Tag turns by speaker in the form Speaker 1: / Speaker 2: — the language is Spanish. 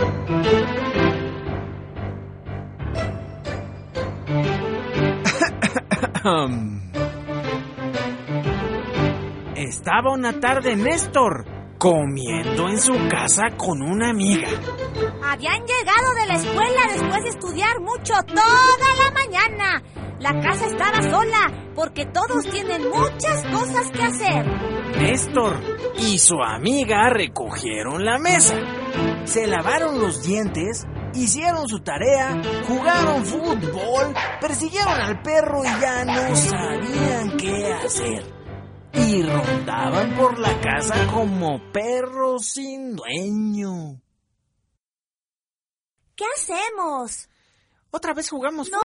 Speaker 1: Estaba una tarde Néstor comiendo en su casa con una amiga.
Speaker 2: Habían llegado de la escuela después de estudiar mucho toda la mañana. La casa estaba sola porque todos tienen muchas cosas que hacer.
Speaker 1: Néstor y su amiga recogieron la mesa, se lavaron los dientes, hicieron su tarea, jugaron fútbol, persiguieron al perro y ya no sabían qué hacer. Y rondaban por la casa como perros sin dueño.
Speaker 2: ¿Qué hacemos?
Speaker 1: Otra vez jugamos.